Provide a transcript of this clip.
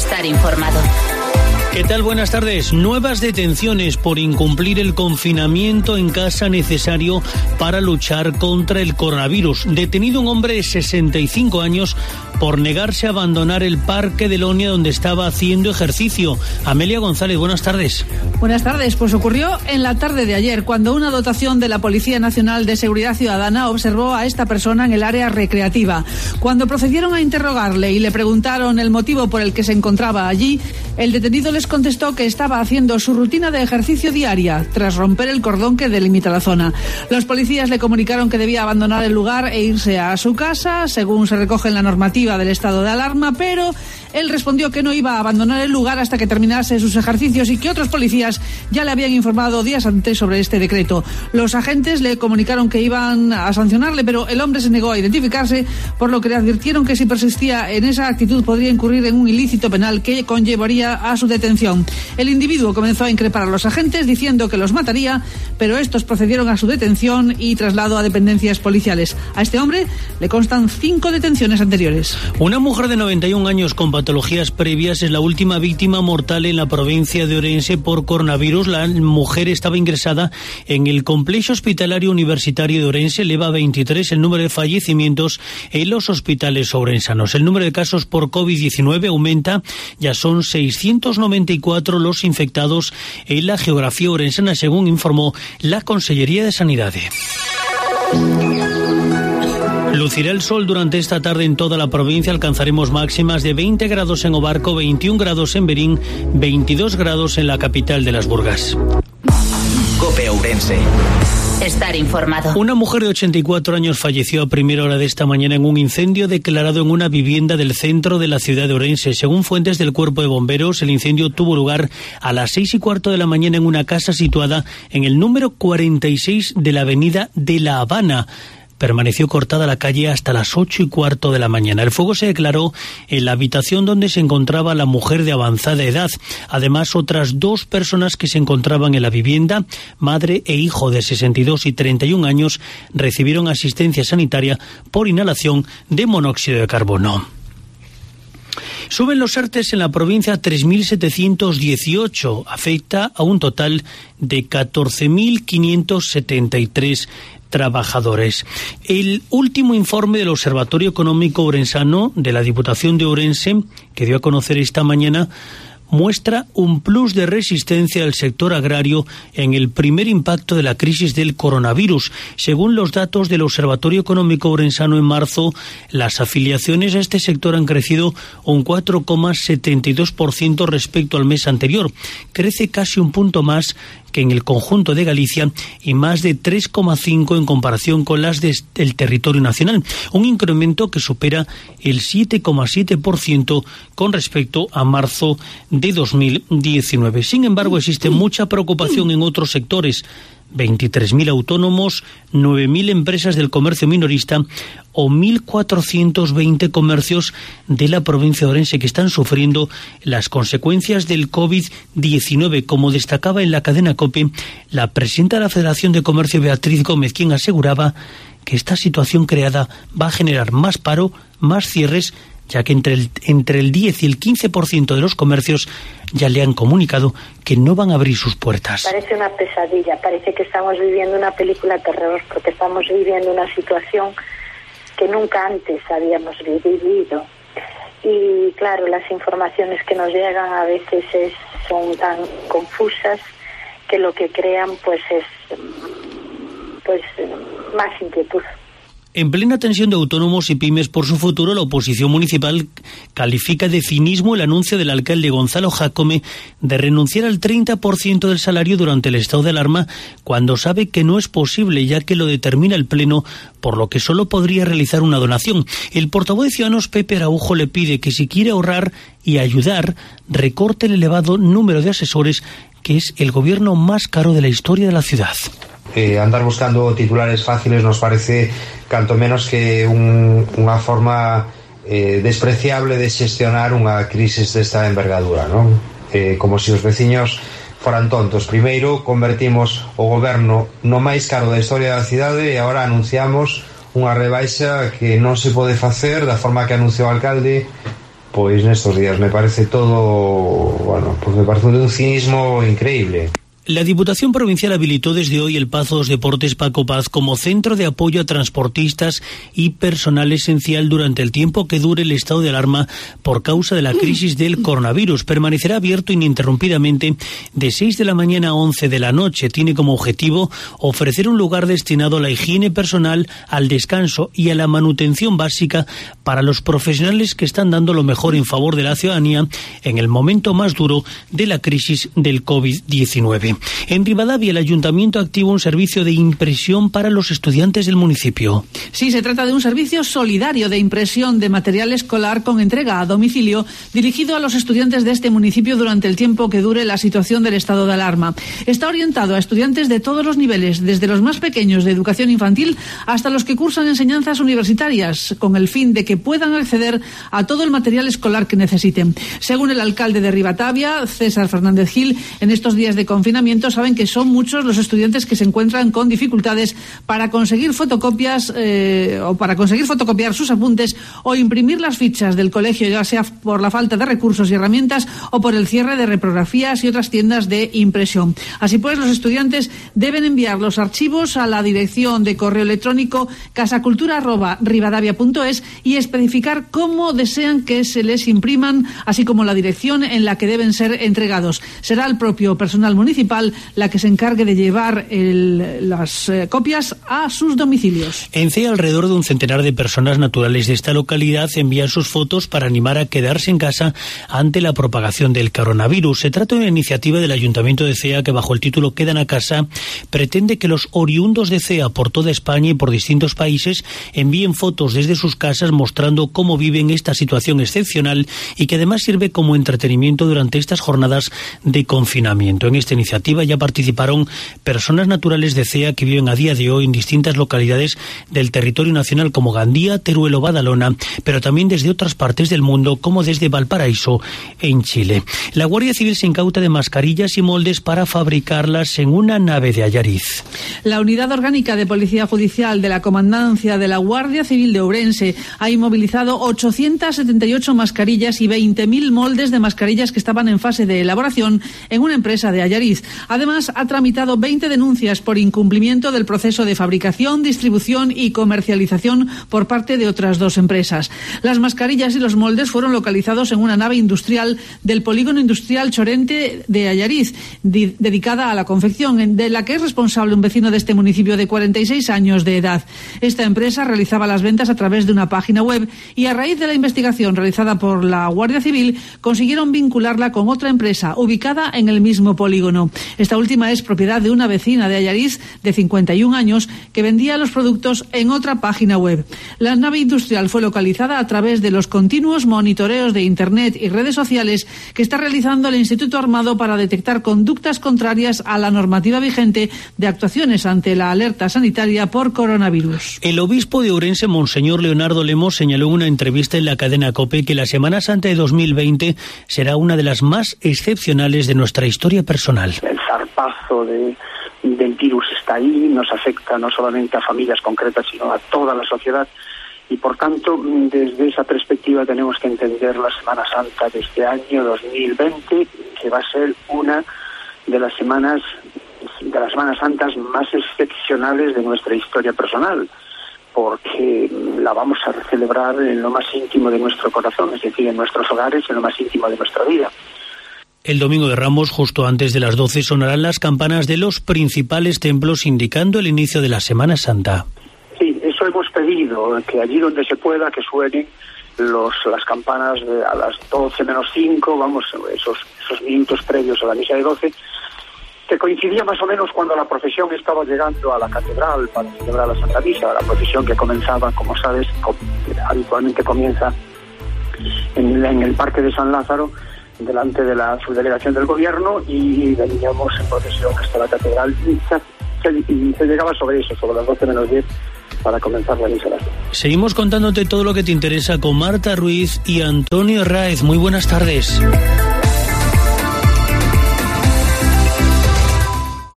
Estar informado. ¿Qué tal? Buenas tardes. Nuevas detenciones por incumplir el confinamiento en casa necesario para luchar contra el coronavirus. Detenido un hombre de 65 años por negarse a abandonar el Parque de Lonia donde estaba haciendo ejercicio. Amelia González, buenas tardes. Buenas tardes. Pues ocurrió en la tarde de ayer, cuando una dotación de la Policía Nacional de Seguridad Ciudadana observó a esta persona en el área recreativa. Cuando procedieron a interrogarle y le preguntaron el motivo por el que se encontraba allí, el detenido les contestó que estaba haciendo su rutina de ejercicio diaria tras romper el cordón que delimita la zona. Los policías le comunicaron que debía abandonar el lugar e irse a su casa, según se recoge en la normativa del estado de alarma, pero él respondió que no iba a abandonar el lugar hasta que terminase sus ejercicios y que otros policías ya le habían informado días antes sobre este decreto. Los agentes le comunicaron que iban a sancionarle, pero el hombre se negó a identificarse, por lo que le advirtieron que si persistía en esa actitud podría incurrir en un ilícito penal que conllevaría a su detención. El individuo comenzó a increpar a los agentes diciendo que los mataría, pero estos procedieron a su detención y traslado a dependencias policiales. A este hombre le constan 5 detenciones anteriores. Una mujer de 91 años con patologías previas es la última víctima mortal en la provincia de Ourense por coronavirus. La mujer estaba ingresada en el complejo hospitalario universitario de Ourense. Eleva 23 el número de fallecimientos en los hospitales ourensanos. El número de casos por COVID-19 aumenta. Ya son 694 los infectados en la geografía ourensana, según informó la Consellería de Sanidad. Lucirá el sol durante esta tarde en toda la provincia. Alcanzaremos máximas de 20 grados en Obarco, 21 grados en Berín, 22 grados en la capital de las Burgas. COPE Ourense. Estar informado. Una mujer de 84 años falleció a primera hora de esta mañana en un incendio declarado en una vivienda del centro de la ciudad de Ourense. Según fuentes del Cuerpo de Bomberos, el incendio tuvo lugar a las 6:15 de la mañana en una casa situada en el número 46 de la avenida de La Habana. Permaneció cortada la calle hasta las 8:15 de la mañana. El fuego se declaró en la habitación donde se encontraba la mujer de avanzada edad. Además, otras 2 personas que se encontraban en la vivienda, madre e hijo de 62 y 31 años, recibieron asistencia sanitaria por inhalación de monóxido de carbono. Suben los ERTEs en la provincia a 3.718. Afecta a un total de 14.573 trabajadores. El último informe del Observatorio Económico Ourensano de la Diputación de Ourense, que dio a conocer esta mañana, muestra un plus de resistencia del sector agrario en el primer impacto de la crisis del coronavirus. Según los datos del Observatorio Económico Ourensano, en marzo, las afiliaciones a este sector han crecido un 4,72% respecto al mes anterior. Crece casi un punto más que en el conjunto de Galicia y más de 3,5 en comparación con las del territorio nacional, un incremento que supera el 7,7% con respecto a marzo de 2019. Sin embargo, existe mucha preocupación en otros sectores. 23.000 autónomos, 9.000 empresas del comercio minorista o 1.420 comercios de la provincia de Ourense que están sufriendo las consecuencias del COVID-19, como destacaba en la cadena COPE la presidenta de la Federación de Comercio, Beatriz Gómez, quien aseguraba que esta situación creada va a generar más paro, más cierres, ya que entre el 10 y el 15% de los comercios ya le han comunicado que no van a abrir sus puertas. Parece una pesadilla, parece que estamos viviendo una película de terror, porque estamos viviendo una situación que nunca antes habíamos vivido. Y claro, las informaciones que nos llegan a veces son tan confusas que lo que crean es más inquietud. En plena tensión de autónomos y pymes por su futuro, la oposición municipal califica de cinismo el anuncio del alcalde Gonzalo Jácome de renunciar al 30% del salario durante el estado de alarma, cuando sabe que no es posible, ya que lo determina el Pleno, por lo que solo podría realizar una donación. El portavoz de Ciudadanos, Pepe Araujo, le pide que si quiere ahorrar y ayudar, recorte el elevado número de asesores, que es el gobierno más caro de la historia de la ciudad. Andar buscando titulares fáciles nos parece canto menos que unha forma despreciable de xestionar unha crisis desta envergadura, non? Como se os veciños foran tontos. Primeiro convertimos o goberno no máis caro da historia da cidade e agora anunciamos unha rebaixa que non se pode facer da forma que anunciou o alcalde pois nestos días. Me parece todo, bueno, pues me parece un cinismo increíble. La Diputación Provincial habilitó desde hoy el Pazos Deportes Paco Paz como centro de apoyo a transportistas y personal esencial durante el tiempo que dure el estado de alarma por causa de la crisis del coronavirus. Permanecerá abierto ininterrumpidamente de 6 de la mañana a 11 de la noche. Tiene como objetivo ofrecer un lugar destinado a la higiene personal, al descanso y a la manutención básica para los profesionales que están dando lo mejor en favor de la ciudadanía en el momento más duro de la crisis del COVID-19. En Rivadavia, el Ayuntamiento activa un servicio de impresión para los estudiantes del municipio. Sí, se trata de un servicio solidario de impresión de material escolar con entrega a domicilio dirigido a los estudiantes de este municipio durante el tiempo que dure la situación del estado de alarma. Está orientado a estudiantes de todos los niveles, desde los más pequeños de educación infantil hasta los que cursan enseñanzas universitarias, con el fin de que puedan acceder a todo el material escolar que necesiten. Según el alcalde de Rivadavia, César Fernández Gil, en estos días de confinamiento saben que son muchos los estudiantes que se encuentran con dificultades para conseguir fotocopias o para conseguir fotocopiar sus apuntes o imprimir las fichas del colegio, ya sea por la falta de recursos y herramientas o por el cierre de reprografías y otras tiendas de impresión. Así pues, los estudiantes deben enviar los archivos a la dirección de correo electrónico casacultura@rivadavia.es y especificar cómo desean que se les impriman, así como la dirección en la que deben ser entregados. Será el propio personal municipal la que se encargue de llevar las copias a sus domicilios. En CEA, alrededor de un centenar de personas naturales de esta localidad envían sus fotos para animar a quedarse en casa ante la propagación del coronavirus. Se trata de una iniciativa del Ayuntamiento de CEA que, bajo el título Quedan a casa, pretende que los oriundos de CEA por toda España y por distintos países envíen fotos desde sus casas mostrando cómo viven esta situación excepcional y que además sirve como entretenimiento durante estas jornadas de confinamiento. En esta iniciativa ya participaron personas naturales de CEA que viven a día de hoy en distintas localidades del territorio nacional como Gandía, Teruel, Badalona, pero también desde otras partes del mundo como desde Valparaíso en Chile. La Guardia Civil se incauta de mascarillas y moldes para fabricarlas en una nave de Allariz. La Unidad Orgánica de Policía Judicial de la Comandancia de la Guardia Civil de Ourense ha inmovilizado 878 mascarillas y 20.000 moldes de mascarillas que estaban en fase de elaboración en una empresa de Allariz. Además, ha tramitado 20 denuncias por incumplimiento del proceso de fabricación, distribución y comercialización por parte de otras dos empresas. Las mascarillas y los moldes fueron localizados en una nave industrial del Polígono Industrial Chorente de Allariz, dedicada a la confección, de la que es responsable un vecino de este municipio de 46 años de edad. Esta empresa realizaba las ventas a través de una página web y, a raíz de la investigación realizada por la Guardia Civil, consiguieron vincularla con otra empresa ubicada en el mismo polígono. Esta última es propiedad de una vecina de Allariz de 51 años que vendía los productos en otra página web. La nave industrial fue localizada a través de los continuos monitoreos de Internet y redes sociales que está realizando el Instituto Armado para detectar conductas contrarias a la normativa vigente de actuaciones ante la alerta sanitaria por coronavirus. El obispo de Ourense, Monseñor Leonardo Lemos, señaló en una entrevista en la cadena COPE que la Semana Santa de 2020 será una de las más excepcionales de nuestra historia personal. El zarpazo del virus está ahí, nos afecta no solamente a familias concretas, sino a toda la sociedad. Y por tanto, desde esa perspectiva tenemos que entender la Semana Santa de este año 2020, que va a ser una de las Semanas Santas más excepcionales de nuestra historia personal, porque la vamos a celebrar en lo más íntimo de nuestro corazón, es decir, en nuestros hogares, en lo más íntimo de nuestra vida. El domingo de Ramos, justo antes de las 12, sonarán las campanas de los principales templos indicando el inicio de la Semana Santa. Sí, eso hemos pedido, que allí donde se pueda que suenen las campanas a las 12 menos 5, vamos, esos minutos previos a la misa de 12, que coincidía más o menos cuando la procesión estaba llegando a la catedral para celebrar la Santa Misa. La procesión que comenzaba, como sabes, habitualmente comienza en el Parque de San Lázaro, delante de la subdelegación del gobierno, y veníamos en procesión hasta la catedral y se llegaba sobre las 12 menos 10 para comenzar la misa. Seguimos contándote todo lo que te interesa con Marta Ruiz y Antonio Raez. Muy buenas tardes.